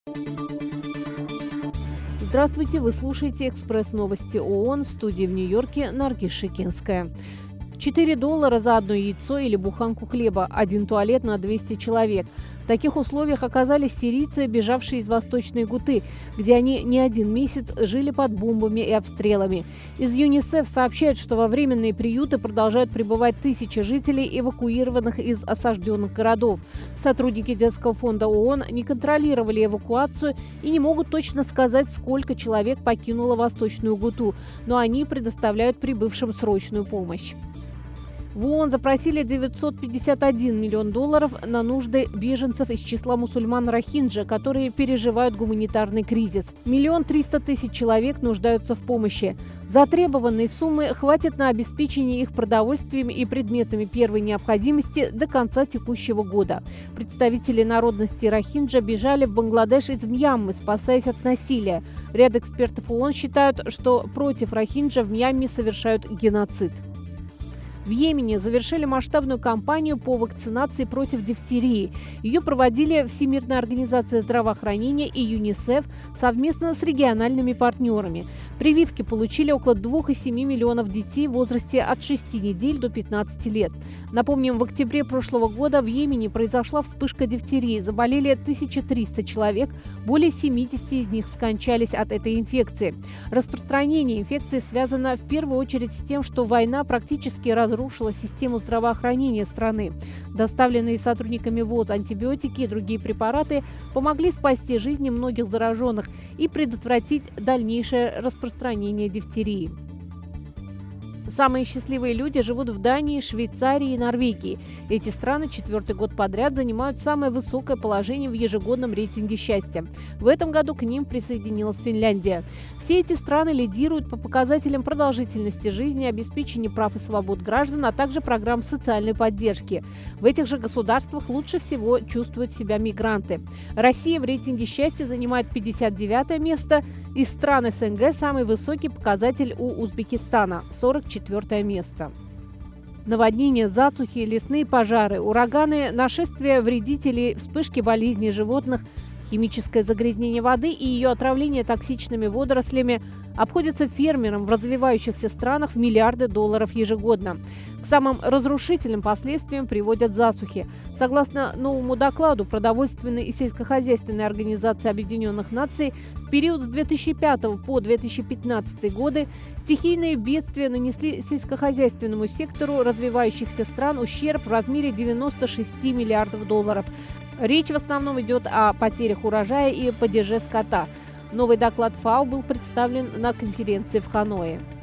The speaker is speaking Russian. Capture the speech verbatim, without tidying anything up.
Здравствуйте, вы слушаете «Экспресс-новости ООН», в студии в Нью-Йорке Наргиз Шикинская. четыре доллара за одно яйцо или буханку хлеба, один туалет на двести человек. В таких условиях оказались сирийцы, бежавшие из Восточной Гуты, где они не один месяц жили под бомбами и обстрелами. Из ЮНИСЕФ сообщают, что во временные приюты продолжают прибывать тысячи жителей, эвакуированных из осажденных городов. Сотрудники детского фонда ООН не контролировали эвакуацию и не могут точно сказать, сколько человек покинуло Восточную Гуту, но они предоставляют прибывшим срочную помощь. В ООН запросили девятьсот пятьдесят один миллион долларов на нужды беженцев из числа мусульман Рохинджа, которые переживают гуманитарный кризис. Миллион триста тысяч человек нуждаются в помощи. Затребованной суммы хватит на обеспечение их продовольствием и предметами первой необходимости до конца текущего года. Представители народности Рохинджа бежали в Бангладеш из Мьянмы, спасаясь от насилия. Ряд экспертов ООН считают, что против Рохинджа в Мьянме совершают геноцид. В Йемене завершили масштабную кампанию по вакцинации против дифтерии. Ее проводили Всемирная организация здравоохранения и ЮНИСЕФ совместно с региональными партнерами. Прививки получили около двух и семи миллионов детей в возрасте от шести недель до пятнадцати лет. Напомним, в октябре прошлого года в Йемене произошла вспышка дифтерии. Заболели тысяча триста человек, более семидесяти из них скончались от этой инфекции. Распространение инфекции связано в первую очередь с тем, что война практически разрушила систему здравоохранения страны. Доставленные сотрудниками ВОЗ антибиотики и другие препараты помогли спасти жизни многих зараженных и предотвратить дальнейшее распространение дифтерии. Самые счастливые люди живут в Дании, Швейцарии и Норвегии. Эти страны четвертый год подряд занимают самое высокое положение в ежегодном рейтинге счастья. В этом году к ним присоединилась Финляндия. Все эти страны лидируют по показателям продолжительности жизни, обеспечения прав и свобод граждан, а также программ социальной поддержки. В этих же государствах лучше всего чувствуют себя мигранты. Россия в рейтинге счастья занимает пятьдесят девятое место. Из стран СНГ самый высокий показатель у Узбекистана – сорок четвёртое место. Наводнения, засухи, лесные пожары, ураганы, нашествия вредителей, вспышки болезней животных, химическое загрязнение воды и ее отравление токсичными водорослями обходятся фермерам в развивающихся странах в миллиарды долларов ежегодно. К самым разрушительным последствиям приводят засухи. Согласно новому докладу Продовольственной и сельскохозяйственной организации Объединенных Наций, в период с две тысячи пятого по две тысячи пятнадцатый годы стихийные бедствия нанесли сельскохозяйственному сектору развивающихся стран ущерб в размере девяноста шести миллиардов долларов. Речь в основном идет о потерях урожая и падеже скота. Новый доклад ФАО был представлен на конференции в Ханое.